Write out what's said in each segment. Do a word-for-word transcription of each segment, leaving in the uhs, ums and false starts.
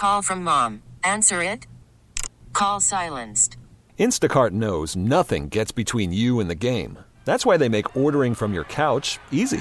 Call from mom. Answer it. Call silenced. Instacart knows nothing gets between you and the game. That's why they make ordering from your couch easy.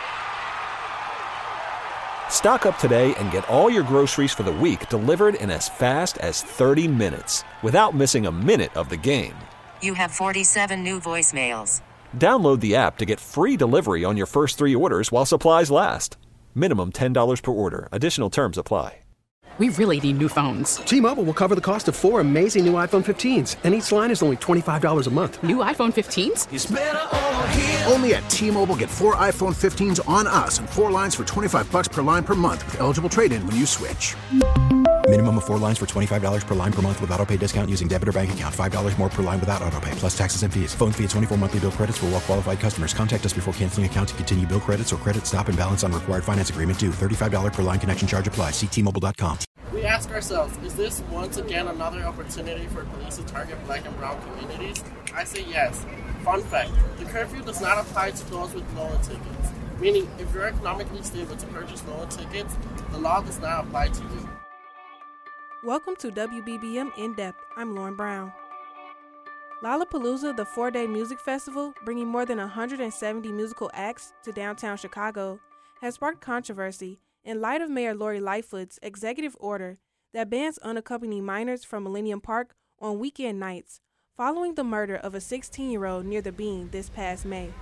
Stock up today and get all your groceries for the week delivered in as fast as thirty minutes without missing a minute of the game. You have forty-seven new voicemails. Download the app to get free delivery on your first three orders while supplies last. Minimum ten dollars per order. Additional terms apply. We really need new phones. T-Mobile will cover the cost of four amazing new iPhone fifteens, and each line is only twenty-five dollars a month. New iPhone fifteens? It's better over here. Only at T-Mobile, get four iPhone fifteens on us and four lines for twenty-five bucks per line per month with eligible trade-in when you switch. Minimum of four lines for twenty-five dollars per line per month with autopay discount using debit or bank account. five dollars more per line without autopay, plus taxes and fees. Phone fee at twenty-four monthly bill credits for well-qualified customers. Contact us before canceling account to continue bill credits or credit stop and balance on required finance agreement due. thirty-five dollars per line connection charge applies. See T Mobile dot com. We ask ourselves, is this once again another opportunity for police to target black and brown communities? I say yes. Fun fact, the curfew does not apply to those with NOLA tickets. Meaning, if you're economically stable to purchase NOLA tickets, the law does not apply to you. Welcome to W B B M In Depth. I'm Lauren Brown. Lollapalooza, the four-day music festival, bringing more than one hundred seventy musical acts to downtown Chicago, has sparked controversy in light of Mayor Lori Lightfoot's executive order that bans unaccompanied minors from Millennium Park on weekend nights following the murder of a sixteen-year-old near the Bean this past May.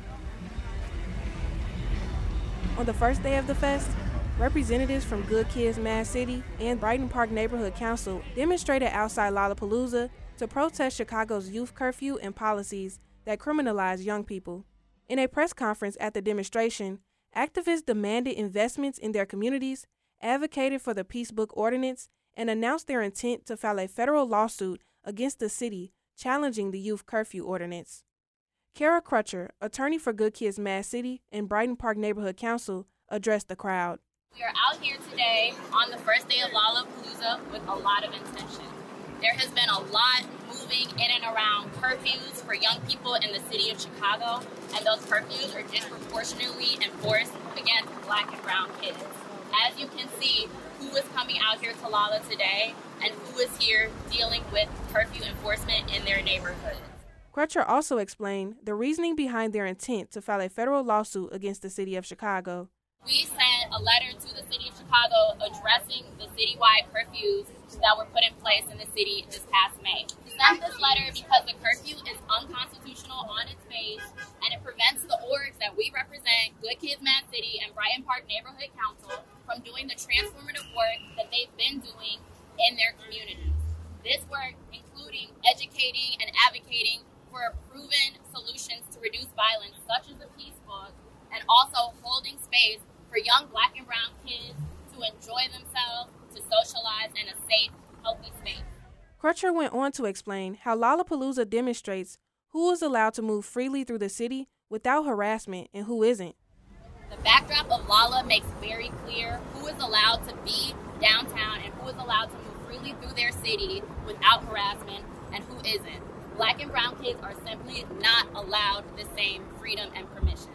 On the first day of the fest, representatives from Good Kids Mad City and Brighton Park Neighborhood Council demonstrated outside Lollapalooza to protest Chicago's youth curfew and policies that criminalize young people. In a press conference at the demonstration, activists demanded investments in their communities, advocated for the Peace Book Ordinance, and announced their intent to file a federal lawsuit against the city challenging the youth curfew ordinance. Kara Crutcher, attorney for Good Kids Mad City and Brighton Park Neighborhood Council, addressed the crowd. We are out here today on the first day of Lollapalooza with a lot of intention. There has been a lot moving in and around curfews for young people in the city of Chicago, and those curfews are disproportionately enforced against black and brown kids. As you can see, who is coming out here to Lolla today and who is here dealing with curfew enforcement in their neighborhoods. Crutcher also explained the reasoning behind their intent to file a federal lawsuit against the city of Chicago. We sent a letter to the city of Chicago addressing the citywide curfews that were put in place in the city this past May. We sent this letter because the curfew is unconstitutional on its face, and it prevents the orgs that we represent, Good Kids Mad City and Brighton Park Neighborhood Council, from doing the transformative work that they've been doing in their communities. This work including educating and advocating for proven solutions to reduce violence, such as the Peace Book, and also holding space for young black and brown kids to enjoy themselves, to socialize in a safe, healthy space. Crutcher went on to explain how Lollapalooza demonstrates who is allowed to move freely through the city without harassment and who isn't. The backdrop of Lolla makes very clear who is allowed to be downtown and who is allowed to move freely through their city without harassment and who isn't. Black and brown kids are simply not allowed the same freedom and permission.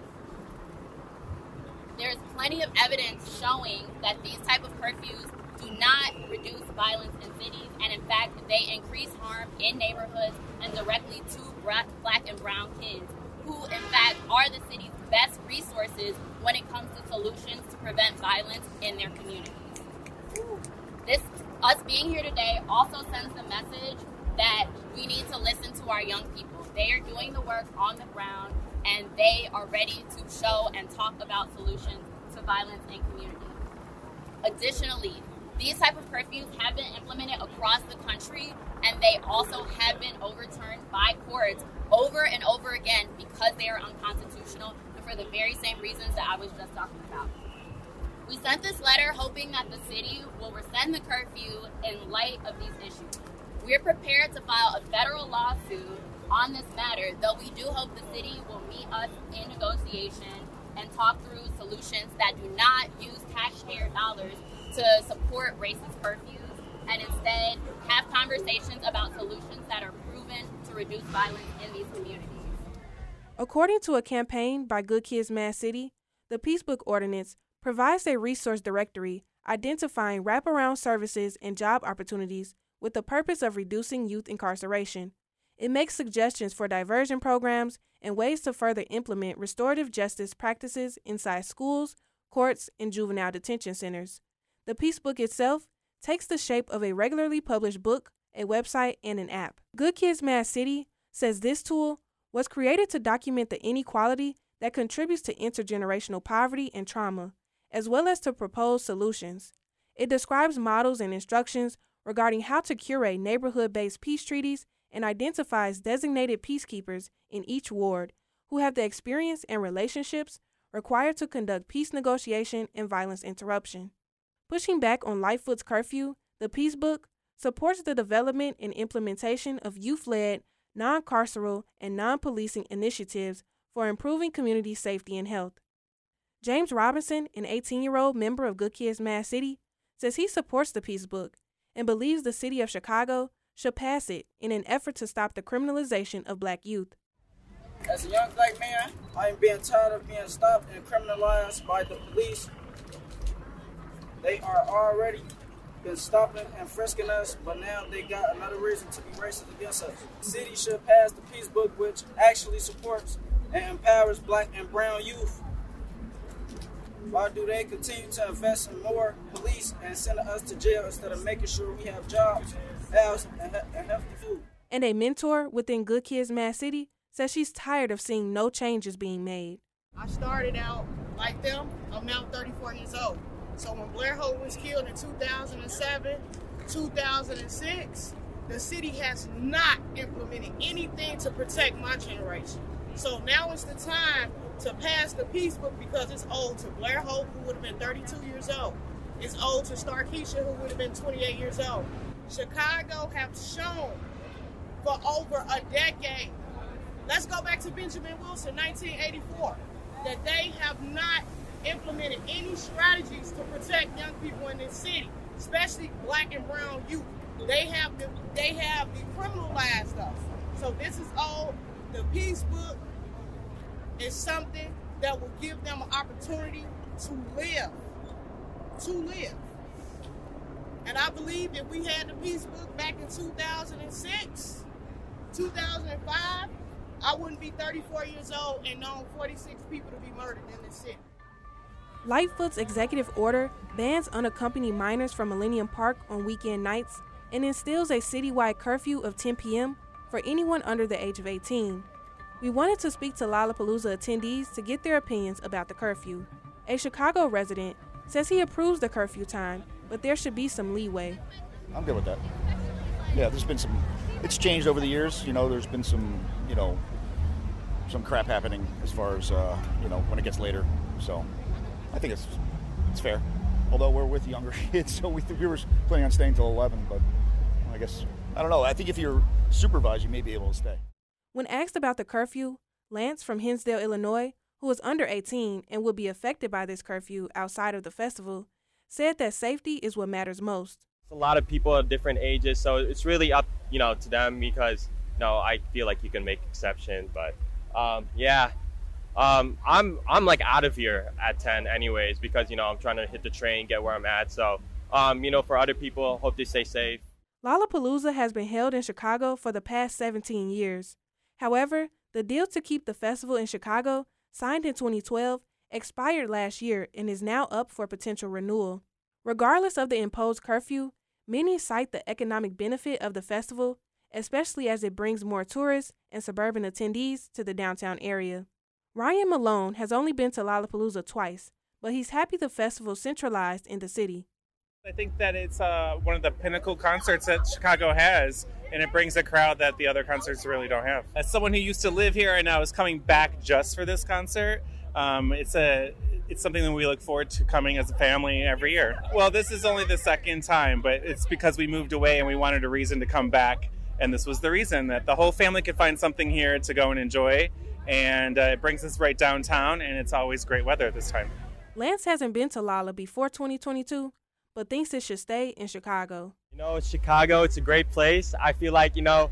There is plenty of evidence showing that these type of curfews do not reduce violence in cities, and in fact, they increase harm in neighborhoods and directly to black and brown kids, who in fact are the city's best resources when it comes to solutions to prevent violence in their communities. This, us being here today also sends the message that we need to listen to our young people. They are doing the work on the ground, and they are ready to show and talk about solutions to violence in communities. Additionally, these type of curfews have been implemented across the country, and they also have been overturned by courts over and over again because they are unconstitutional and for the very same reasons that I was just talking about. We sent this letter hoping that the city will rescind the curfew in light of these issues. We're prepared to file a federal lawsuit on this matter, though we do hope the city will meet us in negotiation and talk through solutions that do not use taxpayer dollars to support racist curfews, and instead have conversations about solutions that are proven to reduce violence in these communities. According to a campaign by Good Kids Mad City, the Peace Book Ordinance provides a resource directory identifying wraparound services and job opportunities with the purpose of reducing youth incarceration. It makes suggestions for diversion programs and ways to further implement restorative justice practices inside schools, courts, and juvenile detention centers. The Peace Book itself takes the shape of a regularly published book, a website, and an app. Good Kids Mad City says this tool was created to document the inequality that contributes to intergenerational poverty and trauma, as well as to propose solutions. It describes models and instructions regarding how to curate neighborhood-based peace treaties and identifies designated peacekeepers in each ward who have the experience and relationships required to conduct peace negotiation and violence interruption. Pushing back on Lightfoot's curfew, the Peace Book supports the development and implementation of youth-led, non-carceral, and non-policing initiatives for improving community safety and health. James Robinson, an eighteen-year-old member of Good Kids Mad City, says he supports the Peace Book and believes the city of Chicago should pass it in an effort to stop the criminalization of black youth. As a young black man, I am being tired of being stopped and criminalized by the police. They are already been stopping and frisking us, but now they got another reason to be racist against us. The city should pass the Peace Book, which actually supports and empowers black and brown youth. Why do they continue to invest in more police and send us to jail instead of making sure we have jobs, housing, and, and healthy food? And a mentor within Good Kids Mad City says she's tired of seeing no changes being made. I started out like them. I'm now thirty-four years old. So when Blair Holt was killed in two thousand seven, two thousand six, the city has not implemented anything to protect my generation. So now it's the time to pass the Peace Book because it's owed to Blair Holt, who would have been thirty-two years old. It's owed to Starkeisha, who would have been twenty-eight years old. Chicago has shown for over a decade, let's go back to Benjamin Wilson, nineteen eighty-four, that they have not implemented any strategies to protect young people in this city, especially black and brown youth. They have the, they have decriminalized us. So this is all, the Peace Book is something that will give them an opportunity to live, to live. And I believe if we had the Peace Book back in two thousand six, two thousand five, I wouldn't be thirty-four years old and known forty-six people to be murdered in this city. Lightfoot's executive order bans unaccompanied minors from Millennium Park on weekend nights and instills a citywide curfew of ten p.m. for anyone under the age of eighteen. We wanted to speak to Lollapalooza attendees to get their opinions about the curfew. A Chicago resident says he approves the curfew time, but there should be some leeway. I'm good with that. Yeah, there's been some, it's changed over the years. You know, there's been some, you know, some crap happening as far as, uh, you know, when it gets later. So I think it's it's fair. Although we're with younger kids, so we, we were planning on staying till eleven, but I guess, I don't know. I think if you're supervised, you may be able to stay. When asked about the curfew, Lance from Hinsdale, Illinois, who is under eighteen and would be affected by this curfew outside of the festival, said that safety is what matters most. A lot of people at different ages, so it's really up, you know, to them because, you know, I feel like you can make exceptions, but um, yeah, um, I'm I'm like out of here at ten anyways because, you know, I'm trying to hit the train, get where I'm at. So, um, you know, for other people, hope they stay safe. Lollapalooza has been held in Chicago for the past seventeen years. However, the deal to keep the festival in Chicago, signed in twenty twelve, expired last year and is now up for potential renewal. Regardless of the imposed curfew, many cite the economic benefit of the festival, especially as it brings more tourists and suburban attendees to the downtown area. Ryan Malone has only been to Lollapalooza twice, but he's happy the festival centralized in the city. I think that it's uh, one of the pinnacle concerts that Chicago has, and it brings a crowd that the other concerts really don't have. As someone who used to live here and now is coming back just for this concert, um, it's a it's something that we look forward to coming as a family every year. Well, this is only the second time, but it's because we moved away and we wanted a reason to come back, and this was the reason, that the whole family could find something here to go and enjoy, and uh, it brings us right downtown, and it's always great weather this time. Lance hasn't been to Lolla before twenty twenty-two, but thinks it should stay in Chicago. You know, it's Chicago. It's a great place. I feel like, you know,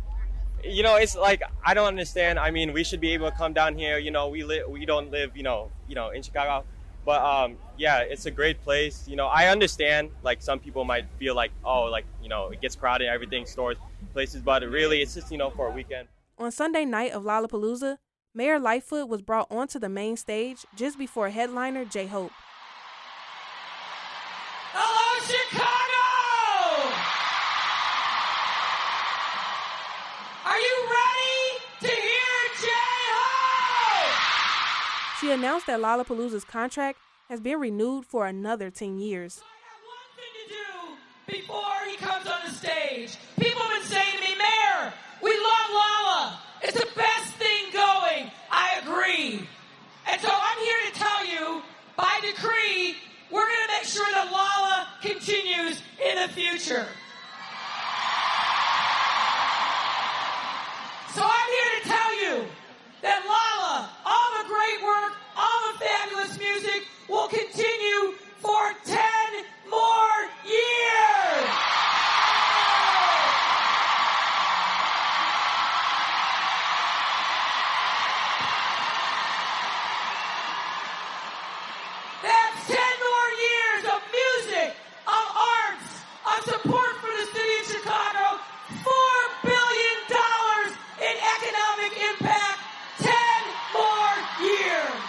you know, it's like, I don't understand. I mean, we should be able to come down here. You know, we live, we don't live, you know, you know, in Chicago. But um, yeah, it's a great place. You know, I understand like some people might feel like, oh, like, you know, it gets crowded, everything, stores, places, but really it's just, you know, for a weekend. On Sunday night of Lollapalooza, Mayor Lightfoot was brought onto the main stage just before headliner J-Hope. Hello, Chicago! Are you ready to hear J-Hope? She announced that Lollapalooza's contract has been renewed for another ten years. Before he comes on the stage, people have been saying to me, Mayor, we love Lolla. It's the best thing going. I agree. And so I'm here to tell you, by decree, we're going to make sure that Lolla continues in the future. So I'm here to tell you that Lolla, all the great work, all the fabulous music will continue for ten more years. That's ten more years of music, of arts, of support for the city of Chicago, four billion dollars in economic impact, ten more years.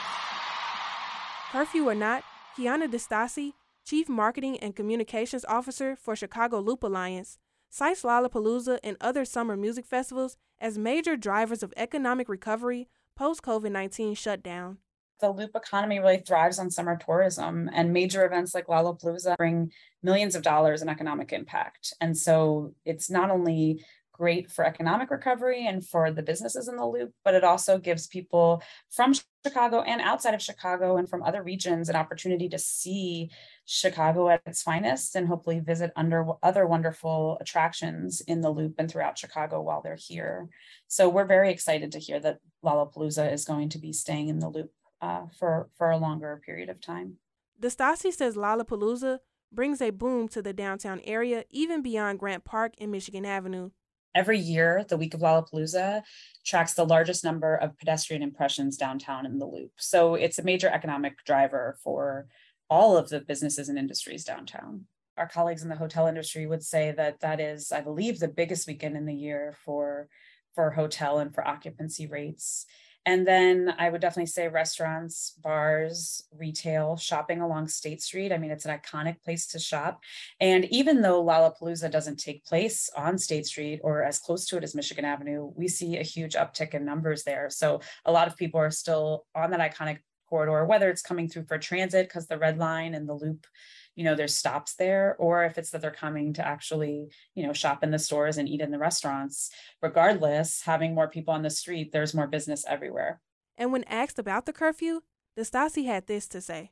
Curfew or not, Kiana DeStassi, Chief Marketing and Communications Officer for Chicago Loop Alliance, cites Lollapalooza and other summer music festivals as major drivers of economic recovery post-COVID nineteen shutdown. The Loop economy really thrives on summer tourism, and major events like Lollapalooza bring millions of dollars in economic impact. And so it's not only great for economic recovery and for the businesses in the Loop, but it also gives people from Chicago and outside of Chicago and from other regions an opportunity to see Chicago at its finest and hopefully visit under other wonderful attractions in the Loop and throughout Chicago while they're here. So we're very excited to hear that Lollapalooza is going to be staying in the Loop uh, for, for a longer period of time. DeStassi says Lollapalooza brings a boom to the downtown area, even beyond Grant Park and Michigan Avenue. Every year, the week of Lollapalooza tracks the largest number of pedestrian impressions downtown in the Loop. So it's a major economic driver for all of the businesses and industries downtown. Our colleagues in the hotel industry would say that that is, I believe, the biggest weekend in the year for, for hotel and for occupancy rates. And then I would definitely say restaurants, bars, retail, shopping along State Street. I mean, it's an iconic place to shop. And even though Lollapalooza doesn't take place on State Street or as close to it as Michigan Avenue, we see a huge uptick in numbers there. So a lot of people are still on that iconic corridor, whether it's coming through for transit because the Red Line and the Loop, you know, there's stops there, or if it's that they're coming to actually, you know, shop in the stores and eat in the restaurants. Regardless, having more people on the street, there's more business everywhere. And when asked about the curfew, DeStassi had this to say.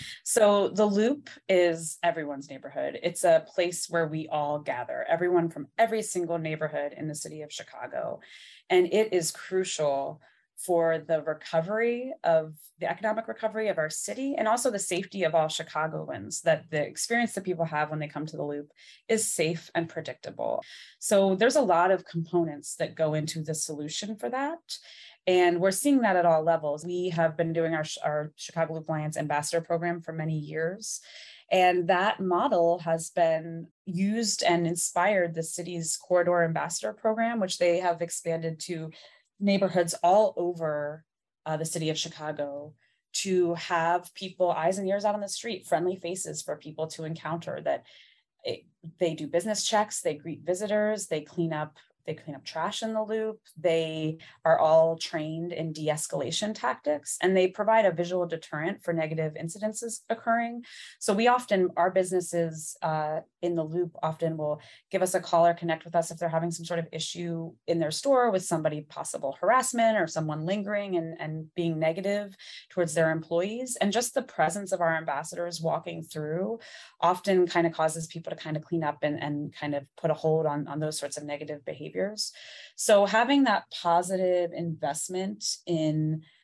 So the Loop is everyone's neighborhood. It's a place where we all gather, everyone from every single neighborhood in the city of Chicago. And it is crucial for the recovery of the economic recovery of our city and also the safety of all Chicagoans, that the experience that people have when they come to the Loop is safe and predictable. So there's a lot of components that go into the solution for that. And we're seeing that at all levels. We have been doing our, our Chicago Loop Alliance Ambassador Program for many years. And that model has been used and inspired the city's Corridor Ambassador Program, which they have expanded to neighborhoods all over uh, the city of Chicago, to have people eyes and ears out on the street, friendly faces for people to encounter, that it, they do business checks, they greet visitors, they clean up They clean up trash in the Loop. They are all trained in de-escalation tactics, and they provide a visual deterrent for negative incidences occurring. So we often, our businesses uh, in the Loop often will give us a call or connect with us if they're having some sort of issue in their store with somebody, possible harassment or someone lingering and, and being negative towards their employees. And just the presence of our ambassadors walking through often kind of causes people to kind of clean up and, and kind of put a hold on, on those sorts of negative behaviors. So having that positive investment in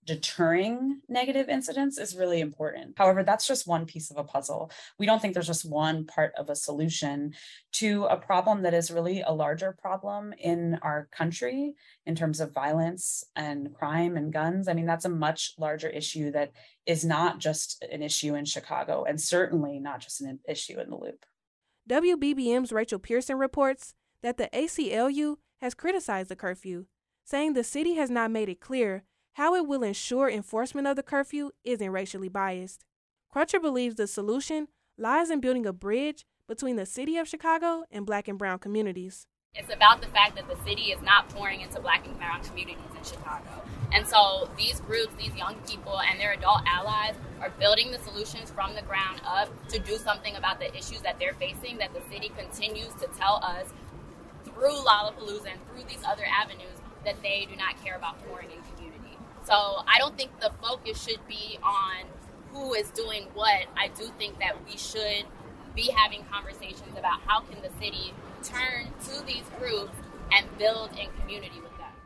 deterring negative incidents is really important. However, that's just one piece of a puzzle. We don't think there's just one part of a solution to a problem that is really a larger problem in our country in terms of violence and crime and guns. I mean, that's a much larger issue that is not just an issue in Chicago, and certainly not just an issue in the Loop. W B B M's Rachel Pearson reports that the A C L U has criticized the curfew, saying the city has not made it clear how it will ensure enforcement of the curfew isn't racially biased. Crutcher believes the solution lies in building a bridge between the city of Chicago and Black and brown communities. It's about the fact that the city is not pouring into Black and brown communities in Chicago. And so these groups, these young people and their adult allies are building the solutions from the ground up to do something about the issues that they're facing, that the city continues to tell us through Lollapalooza and through these other avenues that they do not care about pouring in community. So I don't think the focus should be on who is doing what. I do think that we should be having conversations about how can the city turn to these groups and build in community with them.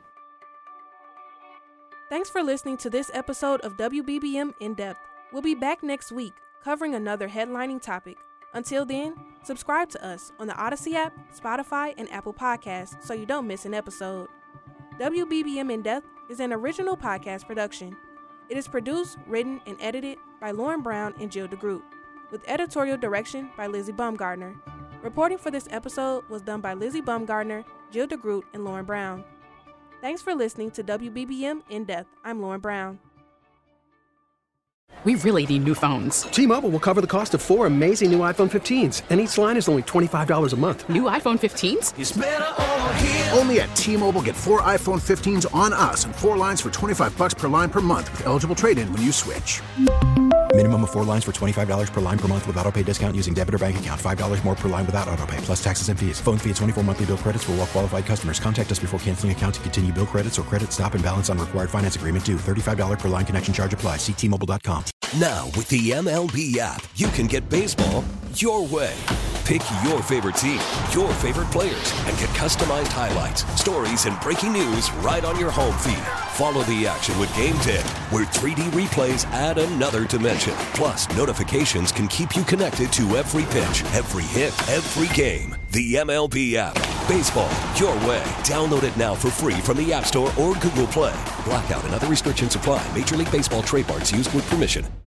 Thanks for listening to this episode of W B B M In Depth. We'll be back next week covering another headlining topic. Until then, subscribe to us on the Odyssey app, Spotify, and Apple Podcasts so you don't miss an episode. W B B M In Depth is an original podcast production. It is produced, written, and edited by Lauren Brown and Jill DeGroot, with editorial direction by Lizzie Bumgardner. Reporting for this episode was done by Lizzie Bumgardner, Jill DeGroot, and Lauren Brown. Thanks for listening to W B B M In Depth. I'm Lauren Brown. We really need new phones. T-Mobile will cover the cost of four amazing new iPhone fifteens, and each line is only twenty-five dollars a month. New iPhone fifteens? It's better over here. Only at T-Mobile, get four iPhone fifteens on us and four lines for twenty-five bucks per line per month with eligible trade-in when you switch. Minimum of four lines for twenty-five dollars per line per month with autopay discount using debit or bank account. five dollars more per line without autopay, plus taxes and fees. Phone fee at twenty-four monthly bill credits for well-qualified customers. Contact us before canceling account to continue bill credits or credit stop and balance on required finance agreement due. thirty-five dollars per line connection charge applies. See T Mobile dot com. Now, with the M L B app, you can get baseball your way. Pick your favorite team, your favorite players, and get customized highlights, stories, and breaking news right on your home feed. Follow the action with Game ten, where three D replays add another dimension. Plus, notifications can keep you connected to every pitch, every hit, every game. The M L B app. Baseball your way. Download it now for free from the App Store or Google Play. Blackout and other restrictions apply. Major League Baseball trademarks used with permission.